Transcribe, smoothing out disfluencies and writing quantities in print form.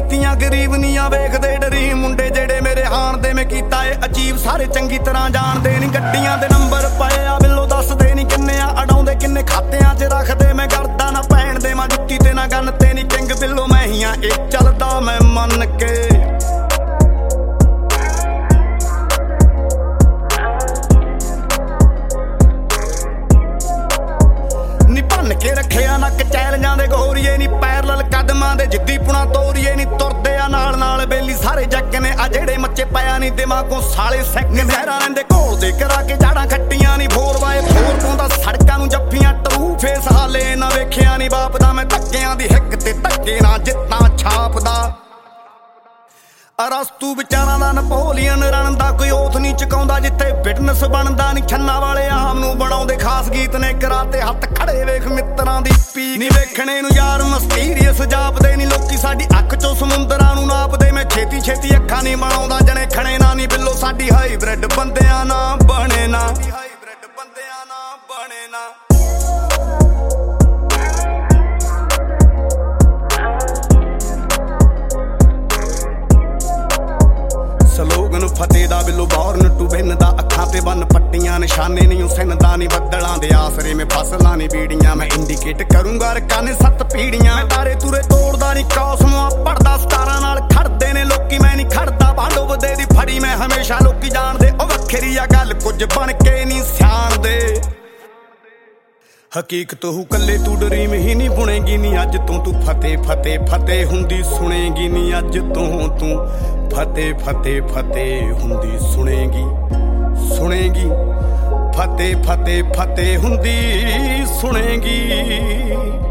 कीतियां गरीब नीयां वेखदे डरी मुंडे जेड़े मेरे हाण दे मैं कीता ए अजीब सारे चंगी तरह जानदे नी गड्डियां दे नंबर पए आ बिल्लो दसदे नी किन्ने आ अडाउंदे किन्ने खातियां च रखदे मैं करदा ना भैण दे मां जुत्ती ते ना गन ते नी किंग बिल्लो मैं ही आ ए चलदा मैं मन के के रखिया नक चैलेंजां दे गोरीए नी पैरल कदमां दे जिद्दी पुणा तोरीए नी तुरदे आ नाल नाल बेली सारे जग ने आ जेड़े मच्चे पाया नी दिमागों साले सैक लहरां रहिंदे घोल दे करा के जाड़ां खट्टियां नी 4x4 पाउंदा सड़कां नूं जफ्फियां टरू फेस हाले ना वेखिया नी बाप दा मैं धक्कियां दी हिक ते धक्के ना जित्तां छापदा अरस्तू विचारां दा नपोलियन रण दा कोई ओथ नी चुकाउंदा जिथे फिटनेस बनदा नी छन्ना वाले आम नूं बनाउंदे खास गीत ने कराते हत्थ खड़े वेख मित्रां दी पीक नी वेखणे नूं यार मस्टीरियस जापदे नी लोकी साडी अख चों समुंदरां नूं नापदे मैं छेती छेती अखां नी बनाउंदा जणे खणे ना नी बिल्लो साडी हाईब्रिड बंदियां ना बणे ना हाईब्रिड बंदियां ना बणे ना ਸਲੋਗਨ ਫਤਿਹ ਦਾ ਬਿੱਲੋ ਬੌਰਨ ਟੂ ਵਿਨ ਦਾ ਅੱਖਾਂ ਤੇ ਬੰਨ ਪੱਟੀਆਂ ਨਿਸ਼ਾਨੇ ਨਹੀਂ ਸਿੰਦਾ ਨਹੀਂ ਬੱਦਲਾਂ ਦੇ ਆਸਰੇ ਮੈਂ ਫਸਲਾਂ ਨਹੀਂ ਬੀੜੀਆਂ ਮੈਂ ਇੰਡੀਕੇਟ ਕਰੂੰਗਾ ਰਕਾਨੇ 7 ਪੀੜੀਆਂ ਤਾਰੇ ਤੁਰੇ ਤੋੜਦਾ ਨਹੀਂ ਕੌਸਮੋਂ ਪੜਦਾ ਸਟਾਰਾਂ ਨਾਲ ਖੜਦੇ ਨੇ ਲੋਕੀ ਮੈਂ ਨਹੀਂ ਖੜਦਾ ਬਾਂਡੋ ਵਦੇ ਦੀ ਫੜੀ ਮੈਂ ਹਮੇਸ਼ਾ ਲੋਕੀ ਜਾਣਦੇ ਉਹ ਵੱਖਰੀ ਆ ਗੱਲ ਕੁਝ ਬਣ ਕੇ ਨਹੀਂ ਸਿਆਣਦੇ ਹਕੀਕਤ ਹੂ ਕੱਲੇ ਤੂੰ ਡਰੀਮ ਹੀ ਨਹੀਂ ਬੁਣੇਗੀ ਨੀ ਅੱਜ ਤੋਂ ਤੂੰ ਫਤਿਹ ਫਤਿਹ ਫਤਿਹ ਹੁੰਦੀ ਸੁਣੇਗੀ ਨੀ ਅੱਜ ਤੋਂ ਤੂੰ ਫਤਿਹ ਫਤਿਹ ਫਤਿਹ ਹੁੰਦੀ ਸੁਣੇਗੀ ਸੁਣੇਗੀ ਫਤਿਹ ਫਤਿਹ ਫਤਿਹ ਹੁੰਦੀ ਸੁਣੇਗੀ